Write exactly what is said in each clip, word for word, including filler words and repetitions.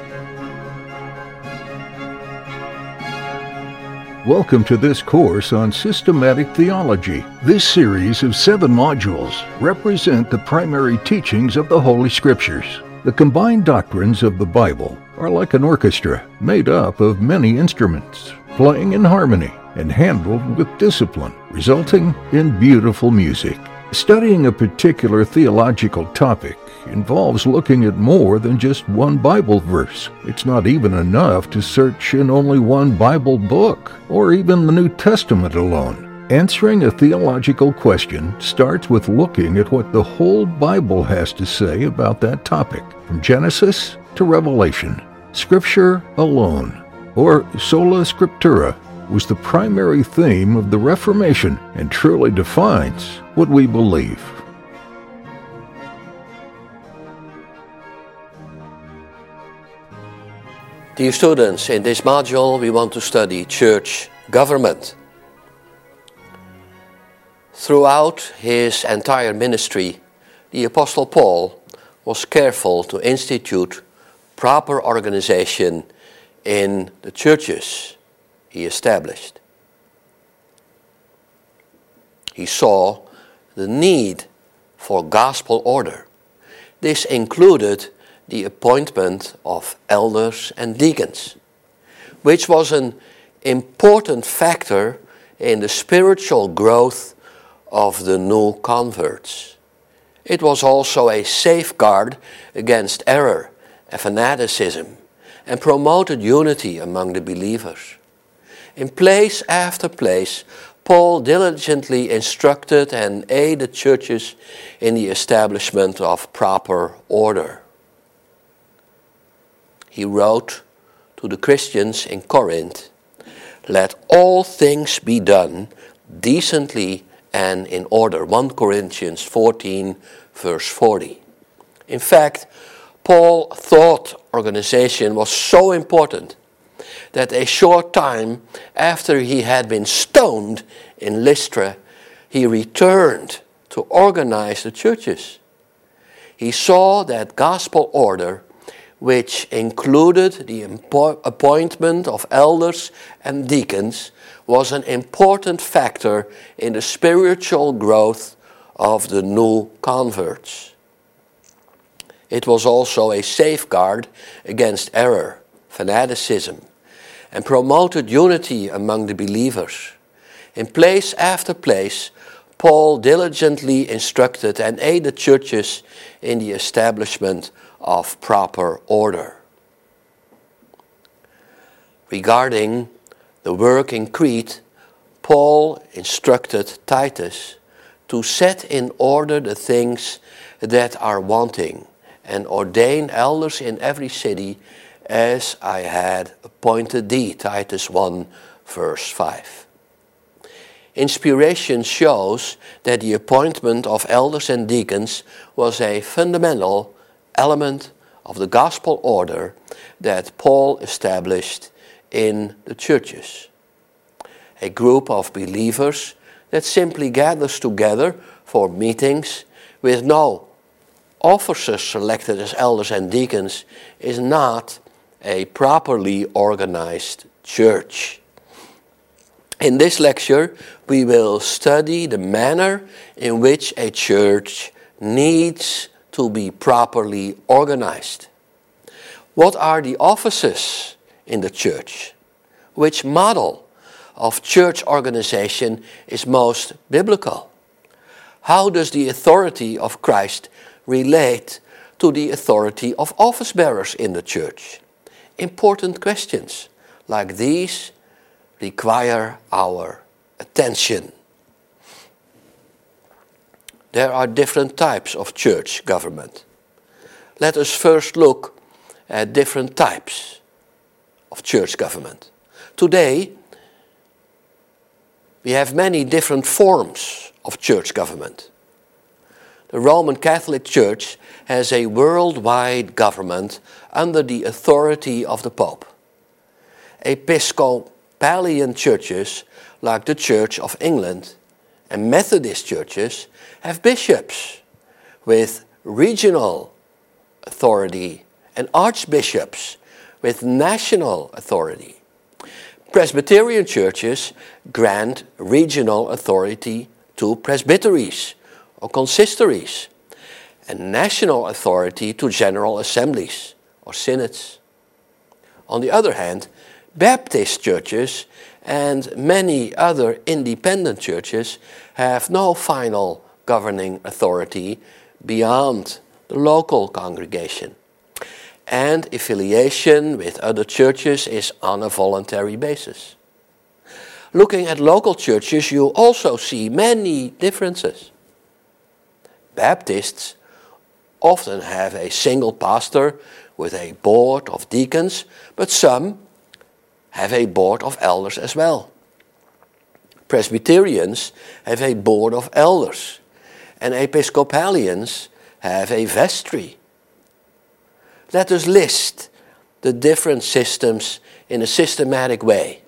Welcome to this course on systematic theology. This series of seven modules represent the primary teachings of the Holy Scriptures. The combined doctrines of the Bible are like an orchestra made up of many instruments, playing in harmony and handled with discipline, resulting in beautiful music. Studying a particular theological topic involves looking at more than just one Bible verse. It's not even enough to search in only one Bible book, or even the New Testament alone. Answering a theological question starts with looking at what the whole Bible has to say about that topic, from Genesis to Revelation. Scripture alone, or sola scriptura, was the primary theme of the Reformation and truly defines what we believe. Dear students, in this module we want to study church government. Throughout his entire ministry, the Apostle Paul was careful to institute proper organization in the churches he established. He saw the need for gospel order. This included the appointment of elders and deacons, which was an important factor in the spiritual growth of the new converts. It was also a safeguard against error and fanaticism and promoted unity among the believers. In place after place, Paul diligently instructed and aided churches in the establishment of proper order. He wrote to the Christians in Corinth, "Let all things be done decently and in order." First Corinthians fourteen, verse forty. In fact, Paul thought organization was so important that a short time after he had been stoned in Lystra, he returned to organize the churches. He saw that gospel order, which included the appointment of elders and deacons, was an important factor in the spiritual growth of the new converts. It was also a safeguard against error, fanaticism, and promoted unity among the believers. In place after place, Paul diligently instructed and aided churches in the establishment of proper order. Regarding the work in Crete, Paul instructed Titus to set in order the things that are wanting and ordain elders in every city as I had appointed thee, Titus one, verse five. Inspiration shows that the appointment of elders and deacons was a fundamental element of the gospel order that Paul established in the churches. A group of believers that simply gathers together for meetings with no officers selected as elders and deacons is not a properly organized church. In this lecture, we will study the manner in which a church needs to be properly organized. What are the offices in the church? Which model of church organization is most biblical? How does the authority of Christ relate to the authority of office bearers in the church? Important questions like these require our attention. There are different types of church government. Let us first look at different types of church government. Today, we have many different forms of church government. The Roman Catholic Church has a worldwide government under the authority of the Pope. Episcopalian churches, like the Church of England, and Methodist churches have bishops with regional authority and archbishops with national authority. Presbyterian churches grant regional authority to presbyteries or consistories, and national authority to general assemblies or synods. On the other hand, Baptist churches and many other independent churches have no final governing authority beyond the local congregation, and affiliation with other churches is on a voluntary basis. Looking at local churches, you also see many differences. Baptists often have a single pastor with a board of deacons, but some have a board of elders as well. Presbyterians have a board of elders, and Episcopalians have a vestry. Let us list the different systems in a systematic way.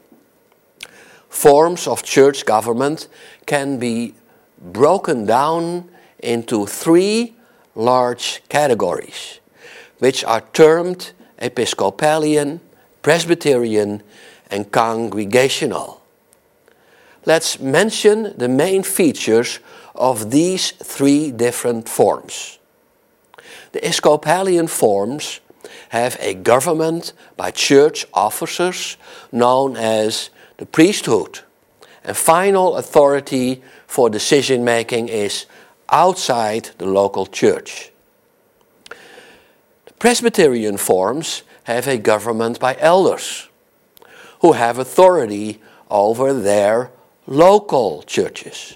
Forms of church government can be broken down into three large categories, which are termed Episcopalian, Presbyterian, and Congregational. Let's mention the main features of these three different forms. The Episcopalian forms have a government by church officers known as the priesthood, and final authority for decision making is outside the local church. The Presbyterian forms have a government by elders, who have authority over their local churches.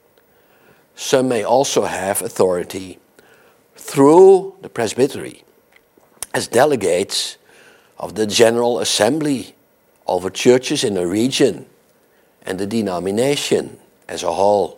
Some may also have authority through the presbytery as delegates of the General Assembly over churches in a region and the denomination as a whole.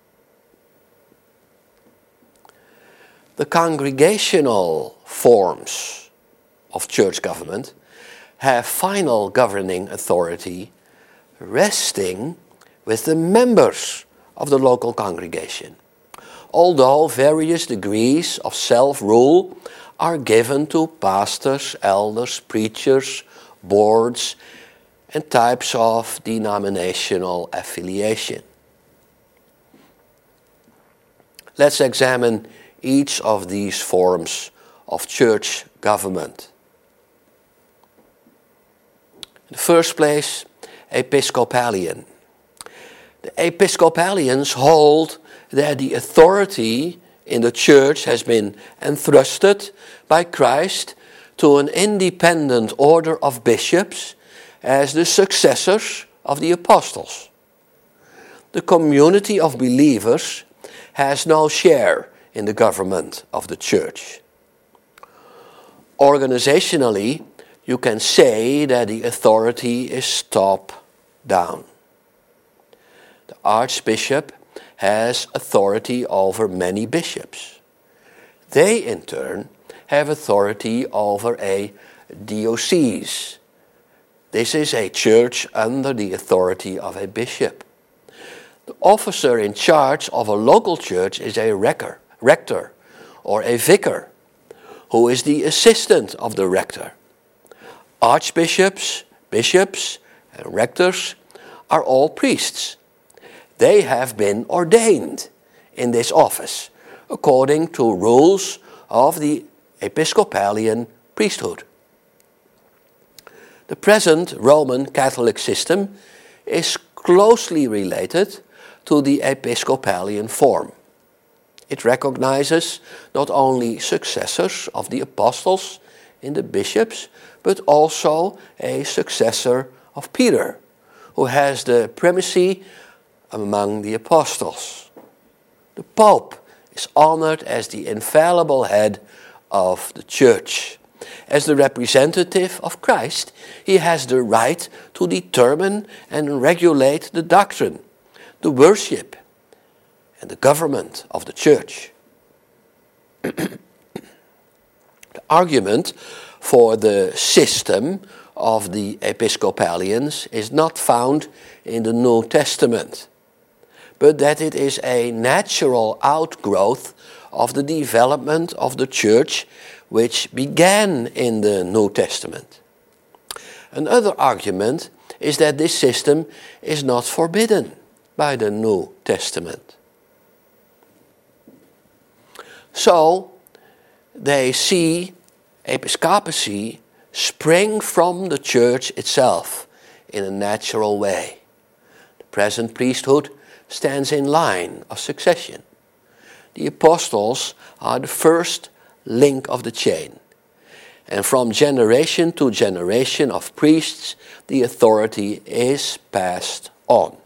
The congregational forms of church government have final governing authority resting with the members of the local congregation, although various degrees of self-rule are given to pastors, elders, preachers, boards, and types of denominational affiliation. Let's examine each of these forms of church government. In the first place, Episcopalian. The Episcopalians hold that the authority in the church has been entrusted by Christ to an independent order of bishops as the successors of the apostles. The community of believers has no share in the government of the church. Organizationally, you can say that the authority is top-down. The archbishop has authority over many bishops. They, in turn, have authority over a diocese. This is a church under the authority of a bishop. The officer in charge of a local church is a rector, rector or a vicar, who is the assistant of the rector. Archbishops, bishops, and rectors are all priests. They have been ordained in this office according to rules of the Episcopalian priesthood. The present Roman Catholic system is closely related to the Episcopalian form. It recognizes not only successors of the apostles in the bishops, but also a successor of Peter, who has the primacy among the apostles. The Pope is honored as the infallible head of the church. As the representative of Christ, he has the right to determine and regulate the doctrine, the worship, and the government of the church. The argument for the system of the Episcopalians is not found in the New Testament, but that it is a natural outgrowth of the development of the church which began in the New Testament. Another argument is that this system is not forbidden by the New Testament. So, they see episcopacy spring from the church itself in a natural way. The present priesthood stands in line of succession. The apostles are the first link of the chain. And from generation to generation of priests, the authority is passed on.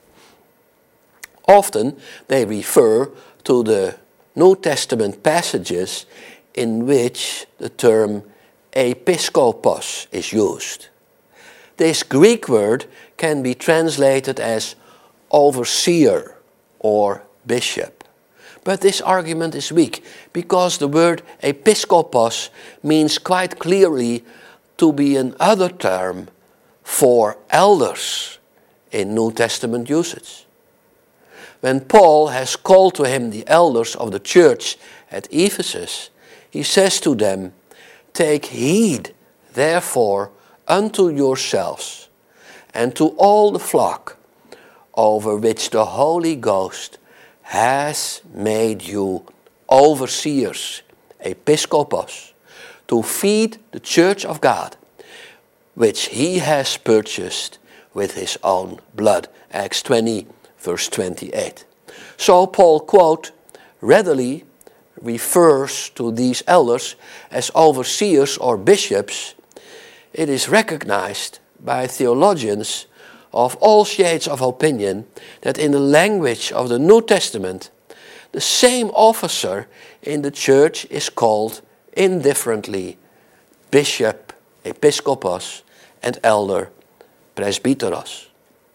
Often they refer to the New Testament passages in which the term episkopos is used. This Greek word can be translated as overseer or bishop. But this argument is weak because the word episkopos means quite clearly to be another term for elders in New Testament usage. When Paul has called to him the elders of the church at Ephesus, he says to them, "Take heed, therefore, unto yourselves and to all the flock over which the Holy Ghost has made you overseers, episkopos, to feed the church of God, which he has purchased with his own blood." Acts twenty, verse twenty-eight. So Paul, quote, readily refers to these elders as overseers or bishops. It is recognized by theologians of all shades of opinion that in the language of the New Testament, the same officer in the church is called indifferently bishop, episkopos, and elder, presbyteros.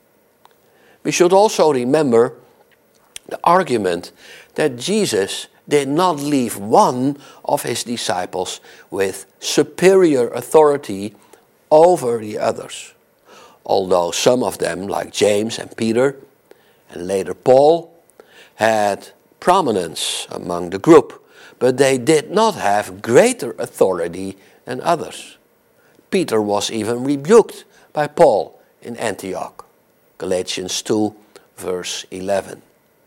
We should also remember the argument that Jesus did not leave one of his disciples with superior authority over the others. Although some of them, like James and Peter, and later Paul, had prominence among the group, but they did not have greater authority than others. Peter was even rebuked by Paul in Antioch, Galatians two, verse eleven.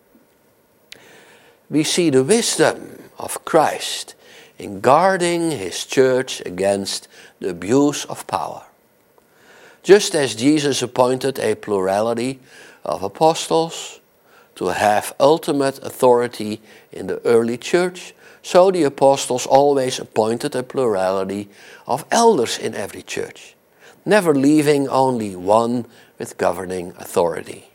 We see the wisdom of Christ in guarding his church against the abuse of power. Just as Jesus appointed a plurality of apostles to have ultimate authority in the early church, so the apostles always appointed a plurality of elders in every church, never leaving only one with governing authority.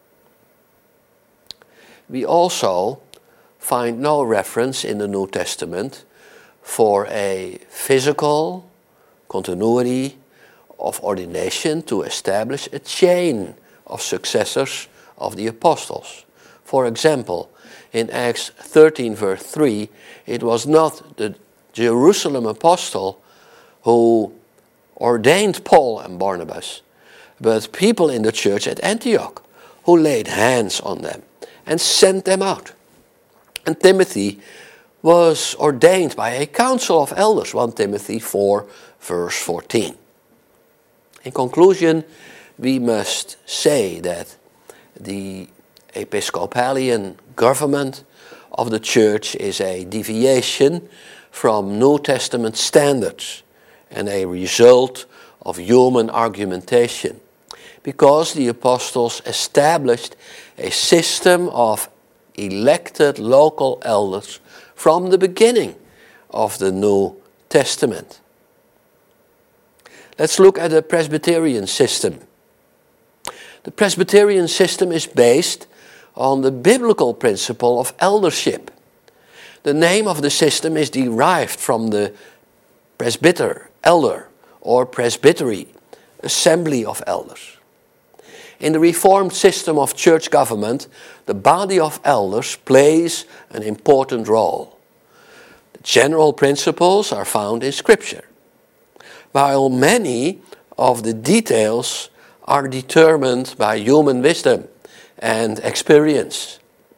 We also find no reference in the New Testament for a physical continuity of ordination to establish a chain of successors of the apostles. For example, in Acts thirteen, verse three, it was not the Jerusalem apostle who ordained Paul and Barnabas, but people in the church at Antioch who laid hands on them and sent them out. And Timothy was ordained by a council of elders, First Timothy four, verse fourteen. In conclusion, we must say that the Episcopalian government of the church is a deviation from New Testament standards and a result of human argumentation, because the apostles established a system of elected local elders from the beginning of the New Testament. Let's look at the Presbyterian system. The Presbyterian system is based on the biblical principle of eldership. The name of the system is derived from the presbyter, elder, or presbytery, assembly of elders. In the Reformed system of church government, the body of elders plays an important role. The general principles are found in Scripture, while many of the details are determined by human wisdom and experience.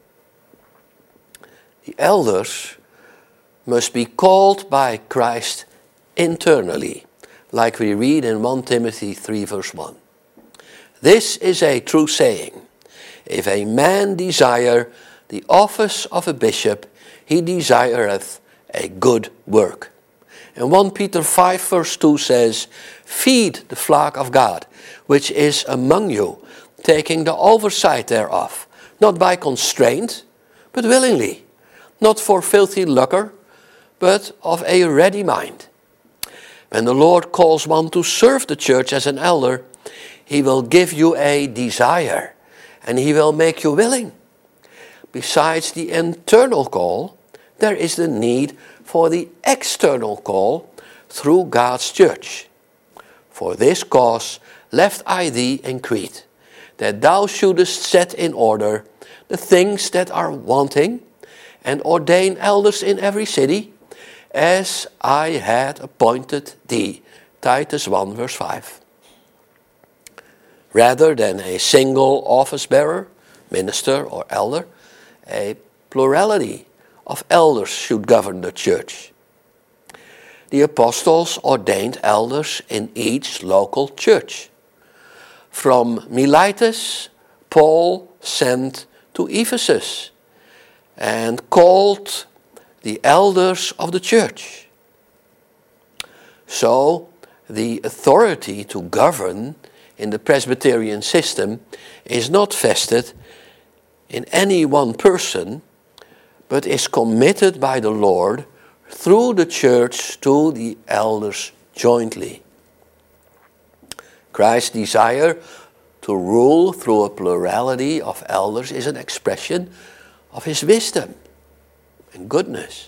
The elders must be called by Christ internally, like we read in First Timothy three verse one. This is a true saying. If a man desire the office of a bishop, he desireth a good work. And First Peter five verse two says, feed the flock of God, which is among you, taking the oversight thereof, not by constraint, but willingly, not for filthy lucre, but of a ready mind. When the Lord calls one to serve the church as an elder, he will give you a desire, and he will make you willing. Besides the internal call, there is the need for the external call through God's church. For this cause left I thee in Crete, that thou shouldest set in order the things that are wanting, and ordain elders in every city, as I had appointed thee. Titus one verse five. Rather than a single office bearer, minister or elder, a plurality of elders should govern the church. The apostles ordained elders in each local church. From Miletus, Paul sent to Ephesus and called the elders of the church. So the authority to govern in the Presbyterian system is not vested in any one person, but is committed by the Lord through the church to the elders jointly. Christ's desire to rule through a plurality of elders is an expression of his wisdom and goodness.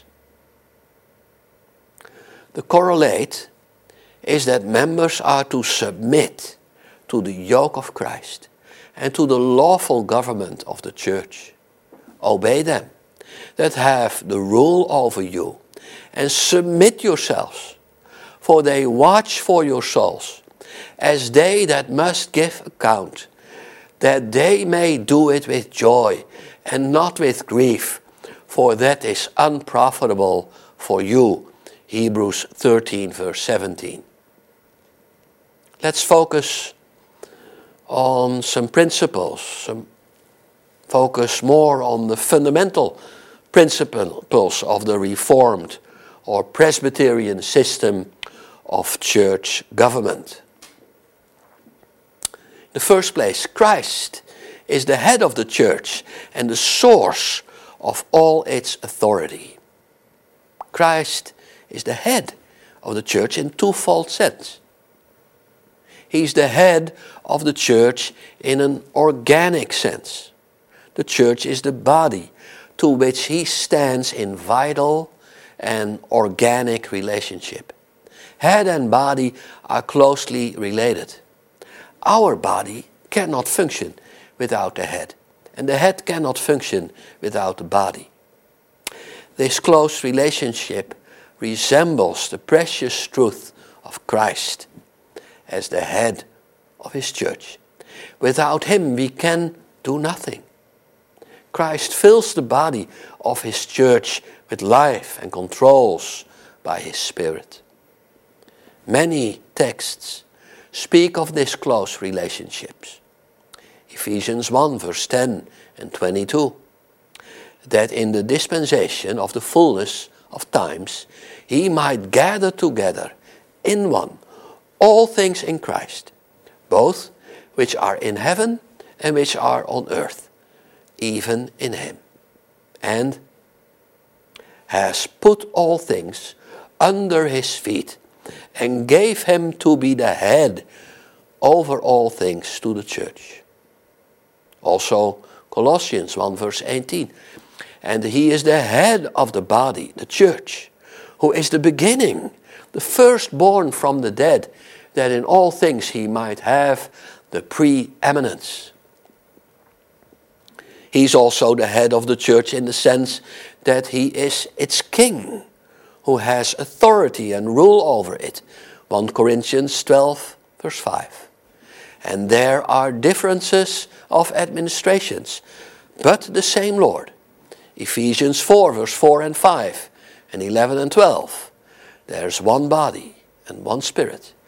The correlate is that members are to submit to the yoke of Christ and to the lawful government of the church. Obey them that have the rule over you, and submit yourselves, for they watch for your souls, as they that must give account, that they may do it with joy and not with grief, for that is unprofitable for you. Hebrews thirteen verse seventeen. Let's focus on some principles, some focus more on the fundamental principles of the Reformed or Presbyterian system of church government. In the first place, Christ is the head of the church and the source of all its authority. Christ is the head of the church in twofold sense. He's the head of the church in an organic sense. The church is the body to which he stands in vital and organic relationship. Head and body are closely related. Our body cannot function without the head, and the head cannot function without the body. This close relationship resembles the precious truth of Christ as the head of his church. Without him we can do nothing. Christ fills the body of his church with life and controls by his Spirit. Many texts speak of this close relationships. Ephesians one verse ten and twenty-two. That in the dispensation of the fullness of times he might gather together in one all things in Christ, both which are in heaven and which are on earth, even in him, and has put all things under his feet, and gave him to be the head over all things to the church. Also Colossians one verse eighteen. And he is the head of the body, the church, who is the beginning, the firstborn from the dead, that in all things he might have the preeminence. He's also the head of the church in the sense that he is its king, who has authority and rule over it. First Corinthians twelve verse five. And there are differences of administrations, but the same Lord. Ephesians four verse four and five and eleven and twelve. There's one body and one spirit,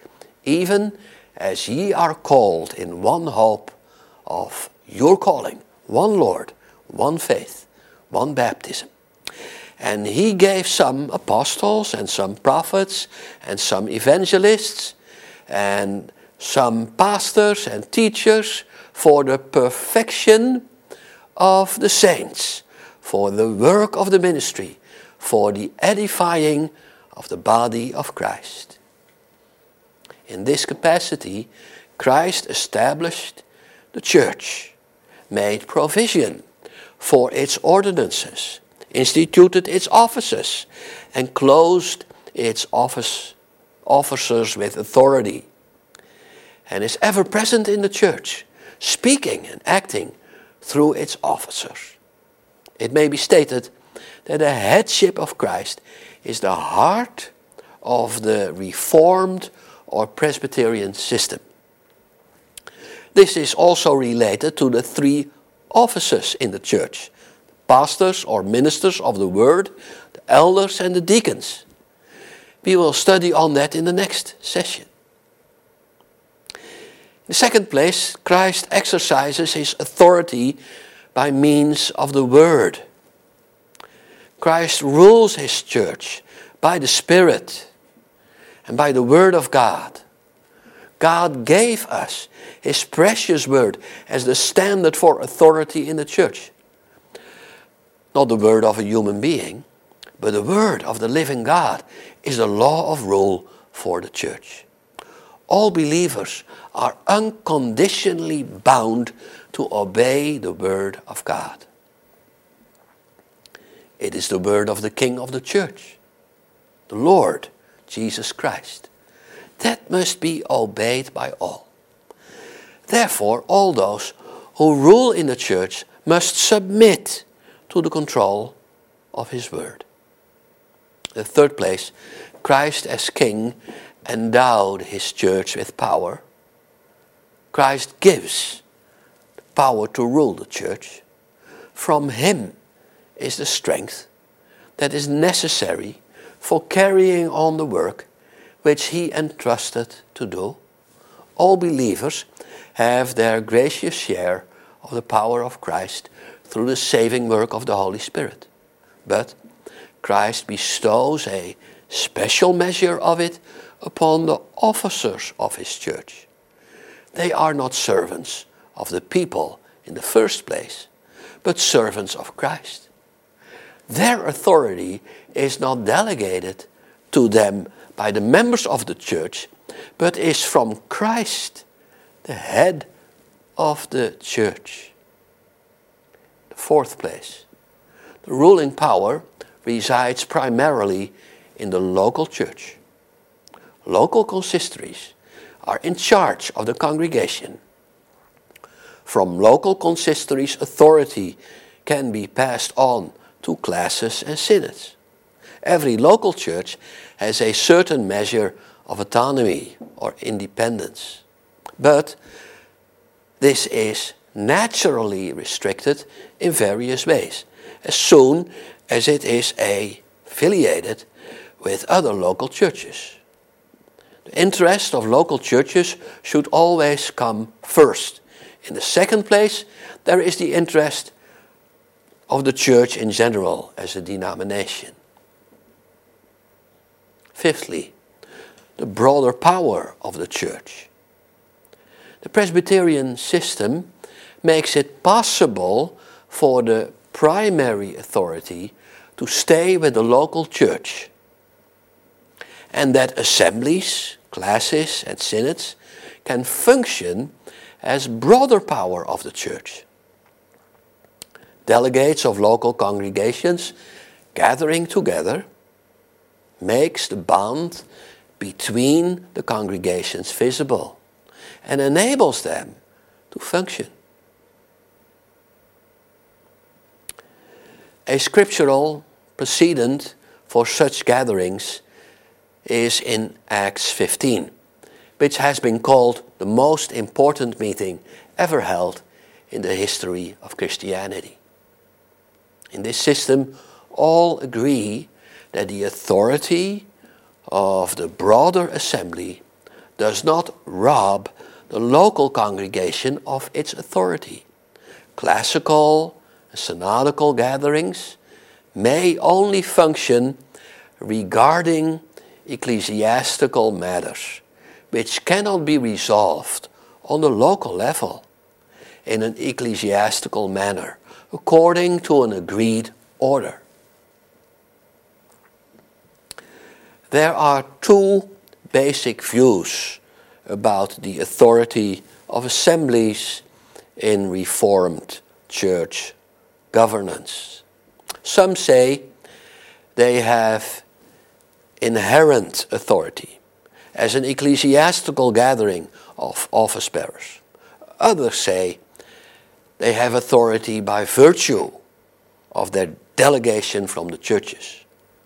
even as ye are called in one hope of your calling, one Lord, one faith, one baptism. And he gave some apostles and some prophets and some evangelists and some pastors and teachers for the perfection of the saints, for the work of the ministry, for the edifying of the body of Christ. In this capacity, Christ established the church, made provision for its ordinances, instituted its offices, and clothed its office, officers with authority, and is ever present in the church, speaking and acting through its officers. It may be stated that the headship of Christ is the heart of the Reformed or Presbyterian system. This is also related to the three offices in the church: pastors or ministers of the word, the elders and the deacons. We will study on that in the next session. In the second place, Christ exercises his authority by means of the word. Christ rules his church by the Spirit and by the word of God. God gave us his precious word as the standard for authority in the church. Not the word of a human being, but the word of the living God is the law of rule for the church. All believers are unconditionally bound to obey the word of God. It is the word of the King of the church, the Lord Jesus Christ. That must be obeyed by all. Therefore, all those who rule in the church must submit to the control of his word. In the third place, Christ as King endowed his church with power. Christ gives the power to rule the church. From him is the strength that is necessary for carrying on the work which he entrusted to do. All believers have their gracious share of the power of Christ through the saving work of the Holy Spirit. But Christ bestows a special measure of it upon the officers of his church. They are not servants of the people in the first place, but servants of Christ. Their authority is not delegated to them by the members of the church, but is from Christ, the head of the church. The fourth place, the ruling power resides primarily in the local church. Local consistories are in charge of the congregation. From local consistories, authority can be passed on to classes and synods. Every local church has a certain measure of autonomy or independence. But this is naturally restricted in various ways, as soon as it is affiliated with other local churches. The interest of local churches should always come first. In the second place, there is the interest of the church in general as a denomination. Fifthly, the broader power of the church. The Presbyterian system makes it possible for the primary authority to stay with the local church, and that assemblies, classes, and synods can function as broader power of the church. Delegates of local congregations gathering together makes the bond between the congregations visible and enables them to function. A scriptural precedent for such gatherings is in Acts fifteen, which has been called the most important meeting ever held in the history of Christianity. In this system, all agree that the authority of the broader assembly does not rob the local congregation of its authority. Classical and synodical gatherings may only function regarding ecclesiastical matters, which cannot be resolved on the local level in an ecclesiastical manner, according to an agreed order. There are two basic views about the authority of assemblies in Reformed church governance. Some say they have inherent authority as an ecclesiastical gathering of office bearers. Others say they have authority by virtue of their delegation from the churches.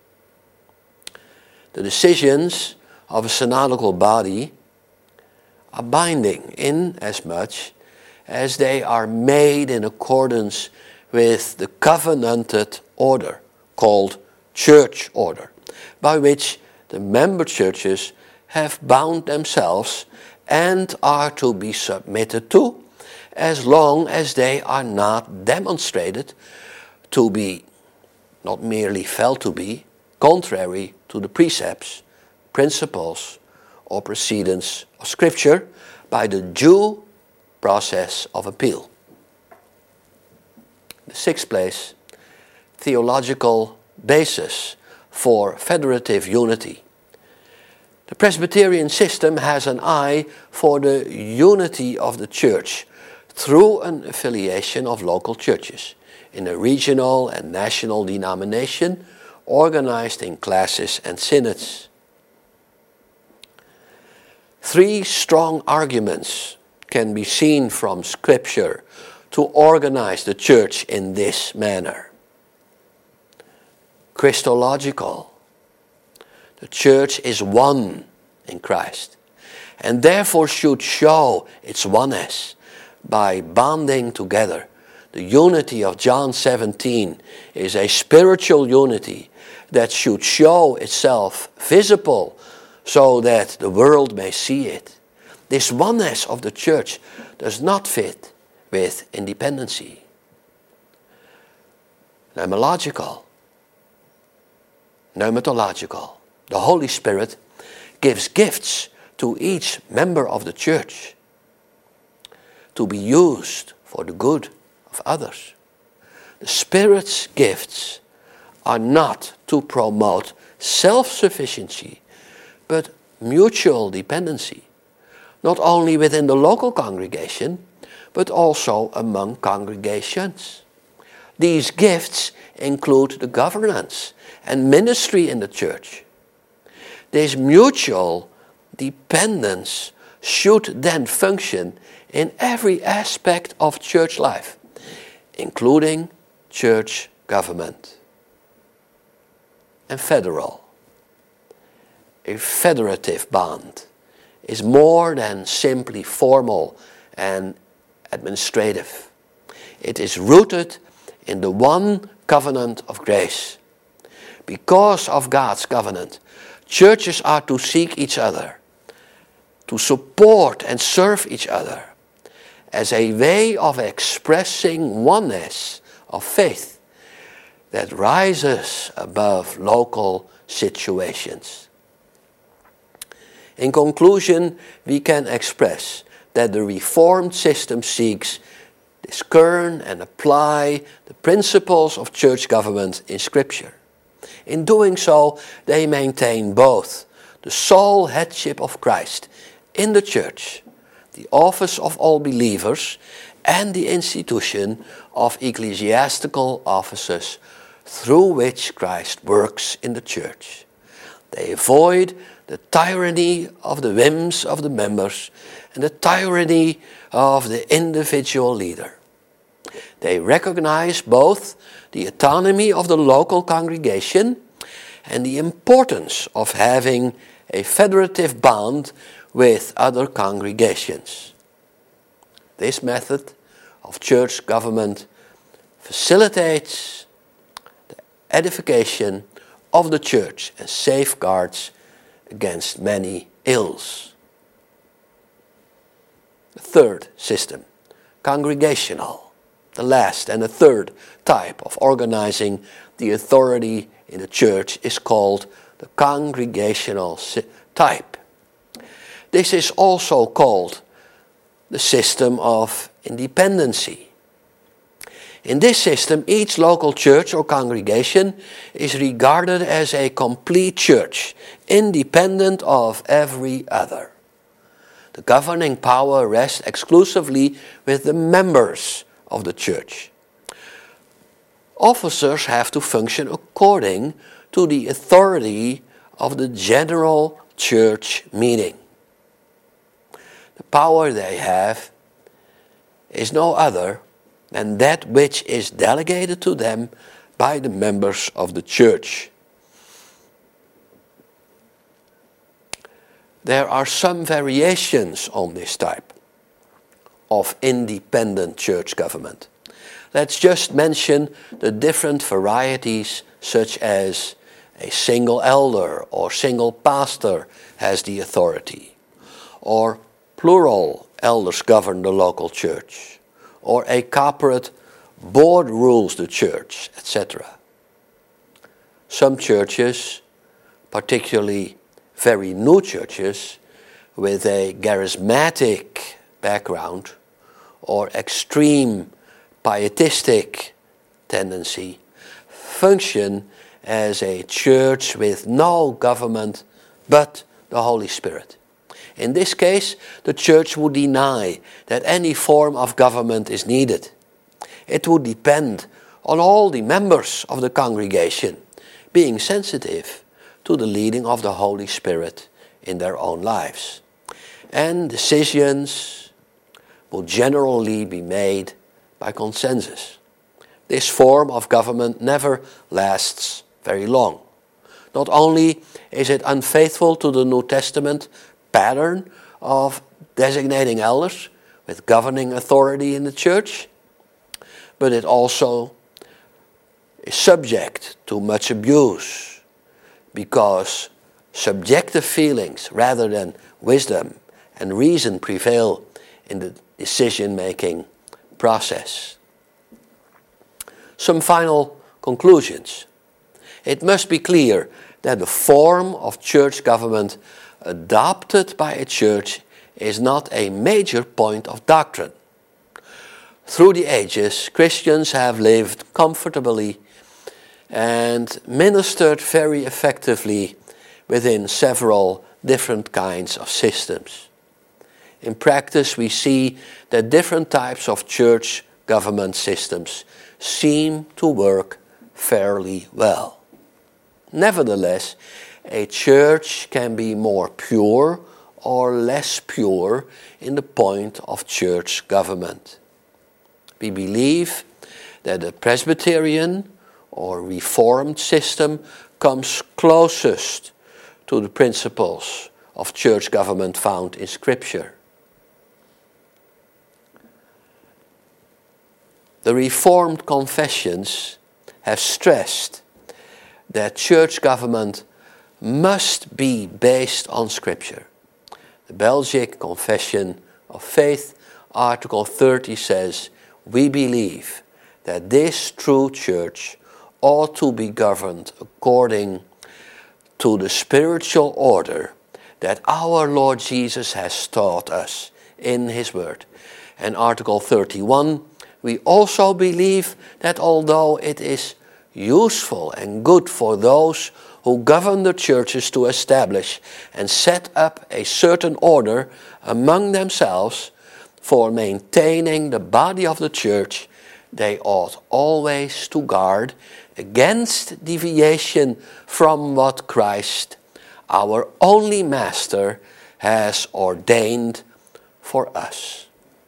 The decisions of a synodical body are binding in as much as they are made in accordance with the covenanted order called church order, by which the member churches have bound themselves and are to be submitted to, as long as they are not demonstrated to be, not merely felt to be, contrary to the precepts, principles, or precedents of Scripture by the due process of appeal. The sixth place, theological basis for federative unity. The Presbyterian system has an eye for the unity of the church through an affiliation of local churches in a regional and national denomination organized in classes and synods. Three strong arguments can be seen from Scripture to organize the church in this manner. Christological. The church is one in Christ, and therefore should show its oneness by bonding together. The unity of John seventeen is a spiritual unity that should show itself visible so that the world may see it. This oneness of the church does not fit with independency. Pneumological. Pneumatological. The Holy Spirit gives gifts to each member of the church to be used for the good of others. The Spirit's gifts are not to promote self-sufficiency, but mutual dependency, not only within the local congregation, but also among congregations. These gifts include the governance and ministry in the church. This mutual dependence should then function in every aspect of church life, including church government. And federal. A federative bond is more than simply formal and administrative. It is rooted in the one covenant of grace. Because of God's covenant, churches are to seek each other, to support and serve each other as a way of expressing oneness of faith that rises above local situations. In conclusion, we can express that the Reformed system seeks discern and apply the principles of church government in Scripture. In doing so, they maintain both the sole headship of Christ in the church, the office of all believers, and the institution of ecclesiastical offices through which Christ works in the church. They avoid the tyranny of the whims of the members and the tyranny of the individual leader. They recognize both the autonomy of the local congregation and the importance of having a federative bond with other congregations. This method of church government facilitates the edification of the church and safeguards against many ills. The third system, congregational, the last and the third type of organizing the authority in the church is called the congregational type. This is also called the system of independency. In this system, each local church or congregation is regarded as a complete church, independent of every other. The governing power rests exclusively with the members of the church. Officers have to function according to the authority of the general church meeting. The power they have is no other than that which is delegated to them by the members of the church. There are some variations on this type of independent church government. Let's just mention the different varieties, such as a single elder or single pastor has the authority, or plural elders govern the local church, or a corporate board rules the church, et cetera. Some churches, particularly very new churches with a charismatic background or extreme pietistic tendency, function as a church with no government but the Holy Spirit. In this case, the church would deny that any form of government is needed. It would depend on all the members of the congregation being sensitive to the leading of the Holy Spirit in their own lives. And decisions will generally be made by consensus. This form of government never lasts very long. Not only is it unfaithful to the New Testament pattern of designating elders with governing authority in the church, but it also is subject to much abuse because subjective feelings rather than wisdom and reason prevail in the decision-making process. Some final conclusions. It must be clear that the form of church government adopted by a church is not a major point of doctrine. Through the ages, Christians have lived comfortably and ministered very effectively within several different kinds of systems. In practice, we see that different types of church government systems seem to work fairly well. Nevertheless, a church can be more pure or less pure in the point of church government. We believe that the Presbyterian or Reformed system comes closest to the principles of church government found in Scripture. The Reformed confessions have stressed that church government must be based on Scripture. The Belgic Confession of Faith, Article thirty says, "We believe that this true church ought to be governed according to the spiritual order that our Lord Jesus has taught us in His Word." And Article thirty-one, "We also believe that although it is useful and good for those who govern the churches to establish and set up a certain order among themselves for maintaining the body of the church, they ought always to guard against deviation from what Christ, our only Master, has ordained for us."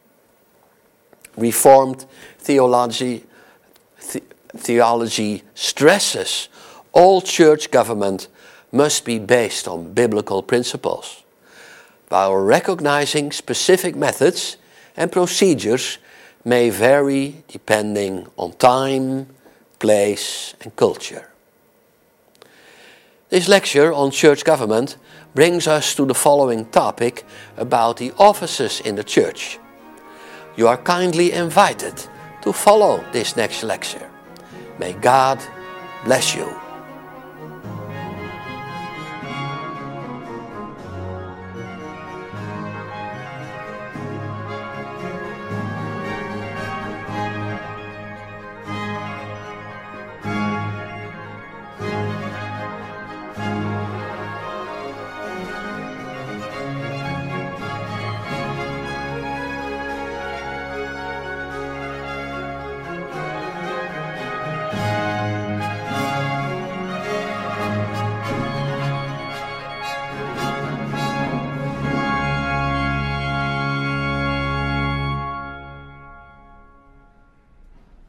Reformed theology, the, theology stresses all church government must be based on biblical principles, while recognizing specific methods and procedures may vary depending on time, place, and culture. This lecture on church government brings us to the following topic about the offices in the church. You are kindly invited to follow this next lecture. May God bless you.